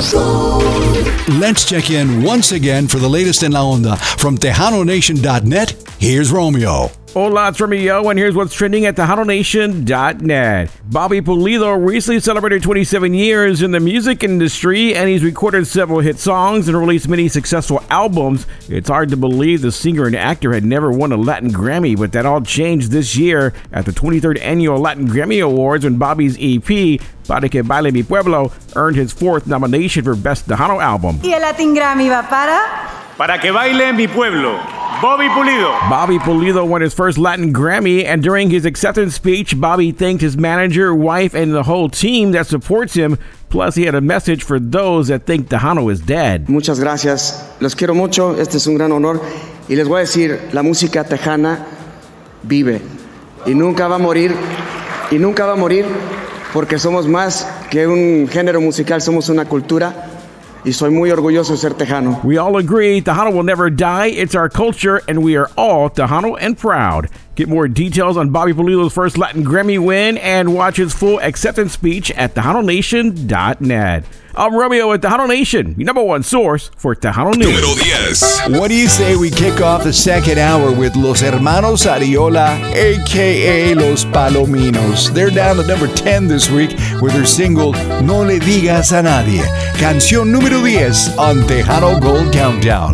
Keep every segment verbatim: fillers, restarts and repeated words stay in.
Let's check in once again for the latest in La Onda. From Tejano Nation dot net, here's Romeo. Hola, it's Romeo, and here's what's trending at Tejano Nation dot net. Bobby Pulido recently celebrated twenty-seven years in the music industry, and he's recorded several hit songs and released many successful albums. It's hard to believe the singer and actor had never won a Latin Grammy, but that all changed this year at the twenty-third Annual Latin Grammy Awards when Bobby's E P, Para Que Baile Mi Pueblo, earned his fourth nomination for Best Tejano Album. Y el Latin Grammy va para... Para Que Baile Mi Pueblo, Bobby Pulido. Bobby Pulido won his first Latin Grammy, and during his acceptance speech, Bobby thanked his manager, wife, and the whole team that supports him. Plus, he had a message for those that think Tejano is dead. Muchas gracias. Los quiero mucho. Este es un gran honor. Y les voy a decir, la música tejana vive. Y nunca va a morir. Y nunca va a morir porque somos más que un género musical. Somos una cultura. Y soy muy orgulloso de ser tejano. We all agree Tejano will never die. It's our culture, and we are all Tejano and proud. Get more details on Bobby Pulido's first Latin Grammy win and watch his full acceptance speech at Tejano Nation dot net. I'm Romeo at Tejano Nation, your number one source for Tejano News. Número diez. What do you say we kick off the second hour with Los Hermanos Ariola, a k a. Los Palominos? They're down to number ten this week with their single No Le Digas a Nadie. Canción número diez on Tejano Gold Countdown.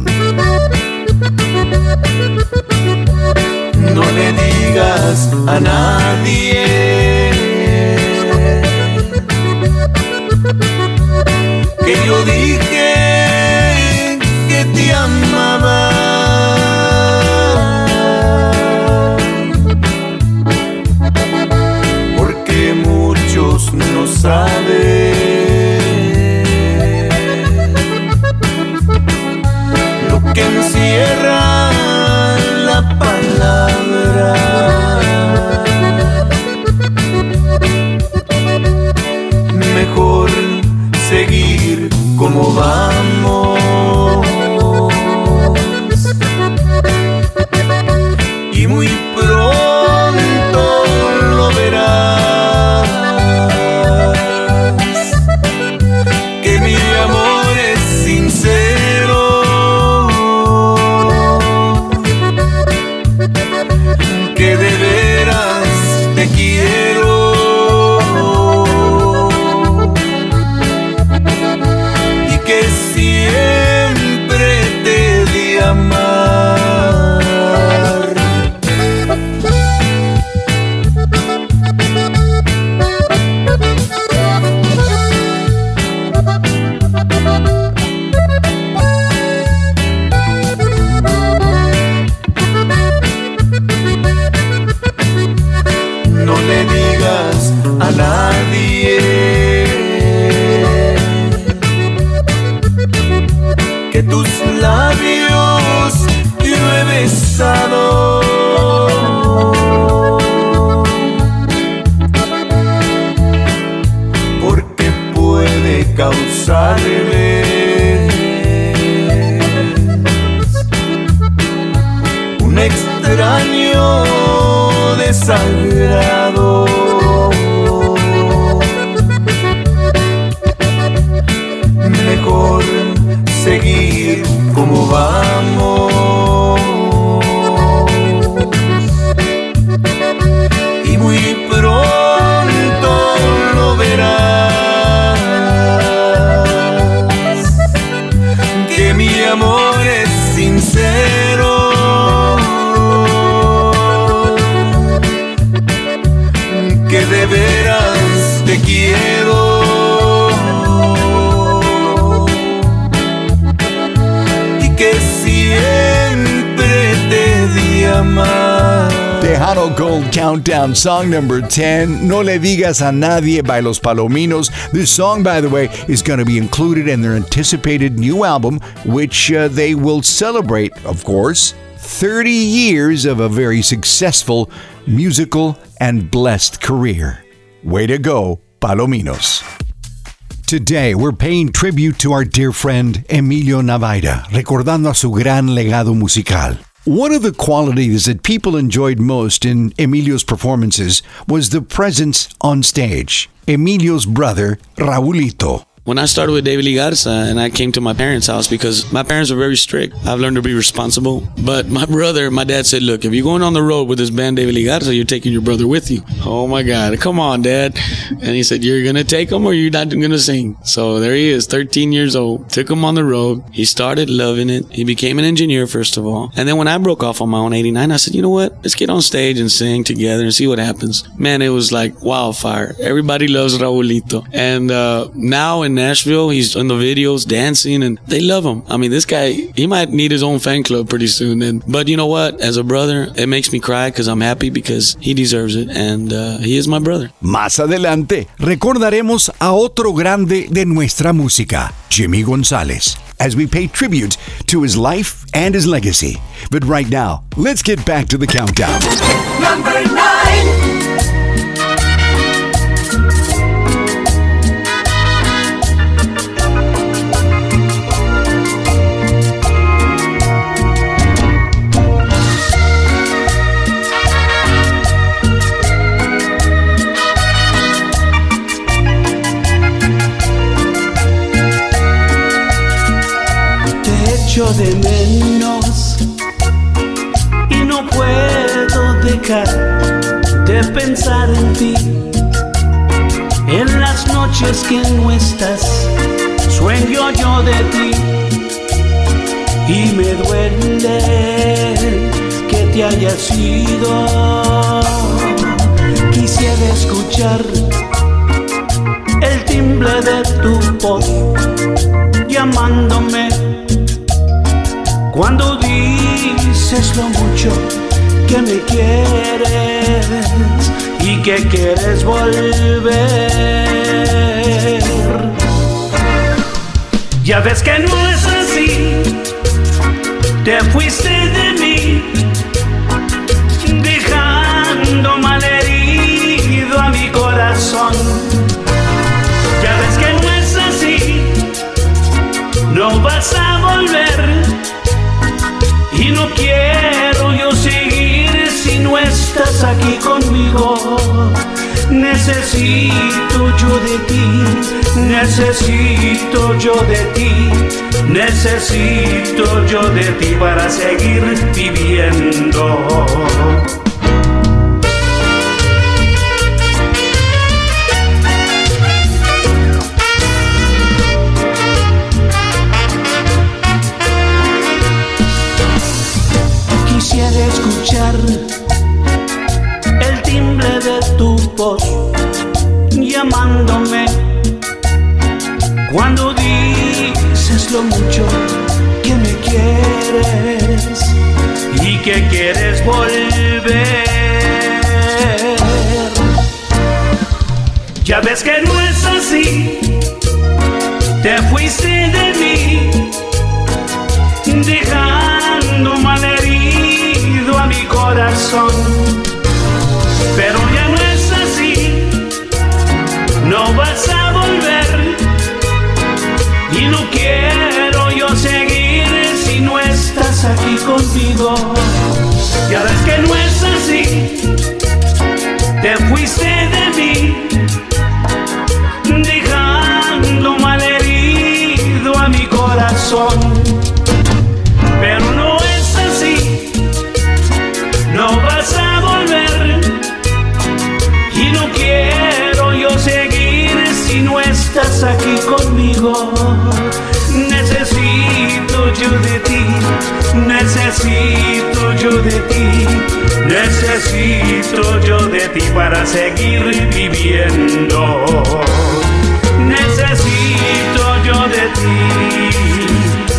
No le digas a nadie que yo dije que te amaba, porque muchos no saben lo que encierra la palabra. Mejor seguir como vamos y muy pronto lo verás, que mi amor es sincero, que de veras te quiero y que siempre te di a amar. No le digas a nadie que tus labios yo he besado, porque puede causarles un extraño desagrado. Mejor seguir como vamos y muy pronto lo verás, que mi amor es sincero, que de veras te quiero y que siempre te di a amar. Tejano Gold Countdown, song number ten, No Le Digas a Nadie by Los Palominos. This song, by the way, is going to be included in their anticipated new album, which uh, they will celebrate, of course, thirty years of a very successful musical and blessed career. Way to go, Palominos. Today, we're paying tribute to our dear friend Emilio Navaira, recordando a su gran legado musical. One of the qualities that people enjoyed most in Emilio's performances was the presence on stage. Emilio's brother, Raulito, When I started with David Lee Garza and I came to my parents' house, because my parents are very strict, I've learned to be responsible. But my brother, my dad said, look, if you're going on the road with this band David Lee Garza, you're taking your brother with you. Oh my God, come on, Dad. And he said, you're going to take him or you're not going to sing? So there he is, thirteen years old, took him on the road. He started loving it. He became an engineer, first of all. And then when I broke off on my own, eighty-nine, I said, you know what? Let's get on stage and sing together and see what happens. Man, it was like wildfire. Everybody loves Raulito. And uh, now in Nashville, he's in the videos dancing and they love him. I mean, this guy, he might need his own fan club pretty soon. And but you know what? As a brother, it makes me cry because I'm happy because he deserves it and uh, he is my brother. Más adelante, recordaremos a otro grande de nuestra música, Jimmy Gonzalez, as we pay tribute to his life and his legacy. But right now, let's get back to the countdown. Number nine. De menos y no puedo dejar de pensar en ti. En las noches que no estás, sueño yo de ti y me duele que te hayas ido. Quisiera escuchar el timbre de tu voz llamándome. Cuando dices lo mucho que me quieres y que quieres volver, ya ves que no es así, te fuiste de mí, dejando malherido a mi corazón. Ya ves que no es así, no vas a volver. Y no quiero yo seguir si no estás aquí conmigo. Necesito yo de ti, necesito yo de ti, necesito yo de ti para seguir viviendo. Quisiera escuchar el timbre de tu voz llamándome. Cuando dices lo mucho que me quieres y que quieres volver, ya ves que no es así, te fuiste de mí, dejando malherido a mi corazón. Pero ya no es así, no vas a volver. Y no quiero yo seguir si no estás aquí conmigo. Ya ves que no es así, te fuiste de mí, dejando malherido a mi corazón. Pero no es así, no vas a volver. Y no quiero yo seguir si no estás aquí conmigo. Necesito yo de ti, necesito yo de ti, necesito yo de ti para seguir viviendo. Necesito yo de ti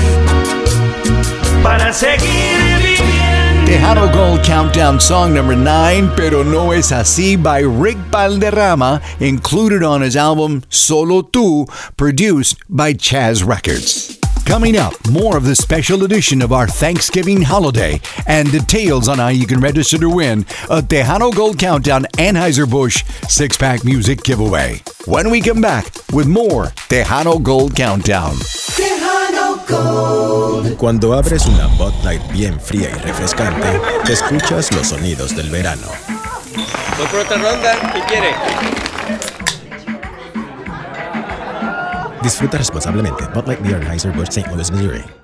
para seguir viviendo. Tejano Gold Countdown song number nine, Pero No Es Así by Rick Valderrama, included on his album Solo Tú, produced by Chaz Records. Coming up, more of the special edition of our Thanksgiving holiday and details on how you can register to win a Tejano Gold Countdown Anheuser-Busch six-pack music giveaway. When we come back with more Tejano Gold Countdown. Tejano Gold. Cuando abres una Bud Light bien fría y refrescante, escuchas los sonidos del verano. Voy por otra ronda, ¿qué quiere? Disfruta responsablemente. Bud Light Beer, Anheuser-Busch, Saint Louis, Missouri.